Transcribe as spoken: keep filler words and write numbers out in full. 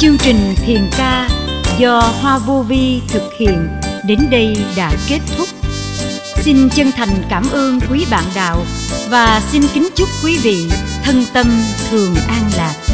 Chương trình thiền ca do Hoa Vô Vi thực hiện đến đây đã kết thúc. Xin chân thành cảm ơn quý bạn đạo và xin kính chúc quý vị thân tâm thường an lạc.